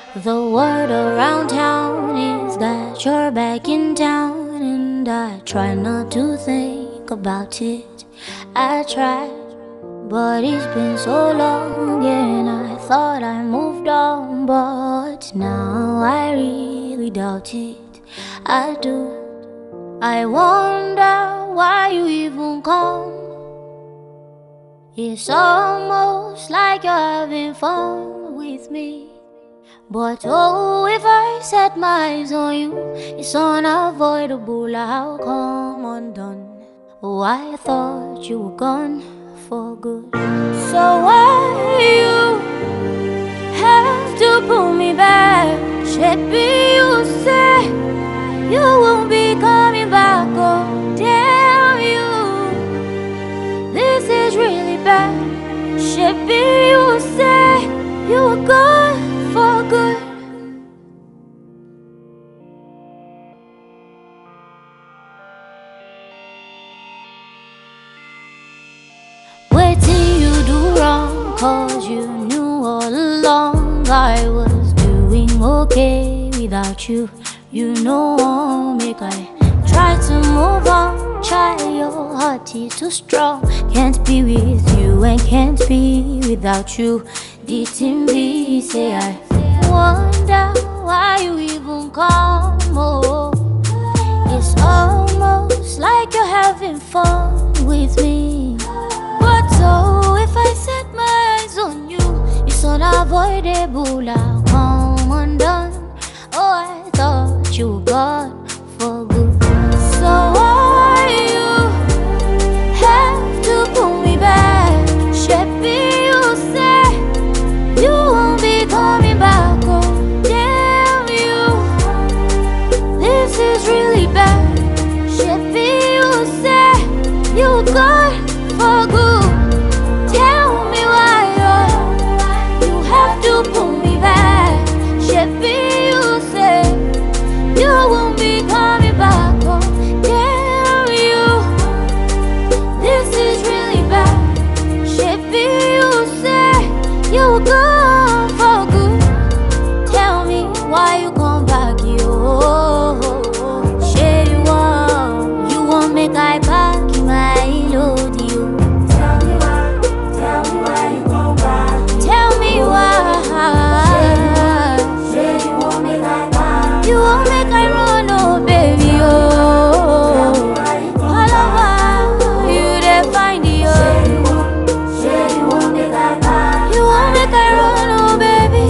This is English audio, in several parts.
The word around town is that you're back in town, and I try not to think about it. I try, but it's been so long, and I thought I moved on, but now I really doubt it. I do. I wonder why you even come. It's almost like you're having fun with me. But oh, if I set my eyes on you, it's unavoidable, I'll come undone. Oh, I thought you were gone for good. So why you have to pull me back? Maybe you say you won't be coming back. Oh, damn you, this is really bad. Maybe you say you were gone for good. What did you do wrong? 'Cause you knew all along I was doing okay without you. You know, make I try to move on. Try, your heart is too strong. Can't be with you and can't be without you. Didn't be, say I wonder why you even come. Oh, it's almost like you're having fun with me. But oh, if I set my eyes on you, it's unavoidable, I'll come undone. Oh, I thought you were gone for good. So why you have to pull me back? Maybe you say you won't be coming back. Oh, damn you, this is really bad. Maybe you say you were gone for good. Tell me why you have to pull me back. Maybe you say you won't be coming back. Oh, damn you, this is really bad. Maybe you say you were gone for good. Tell me why you come back, yo. Say you won't make I back my load, you. Tell me why you come back. Tell me why. Say you won't make I back. You won't make I run, oh baby, oh. All over you they find you. Say you won't make I back. You won't make I run, oh baby.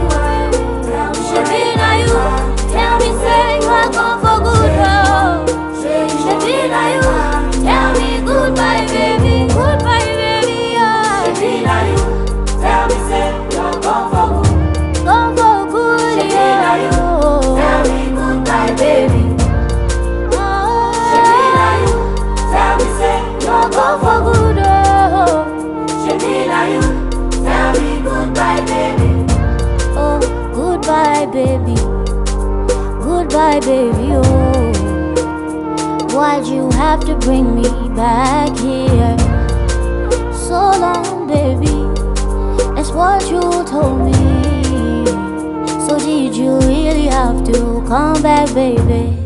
Maybe now you tell me, say you are gone for good, oh. Maybe now you tell me goodbye, baby, goodbye, baby, oh. Maybe now you tell me say you're gone for good. Gone for good, Maybe now you tell me goodbye, baby. Maybe now you tell me say you're gone for good. Maybe now you tell me goodbye, baby. Oh, goodbye, baby. Goodbye, baby, oh. Why'd you have to bring me back here? So long, baby. That's what you told me. So did you really have to come back, baby?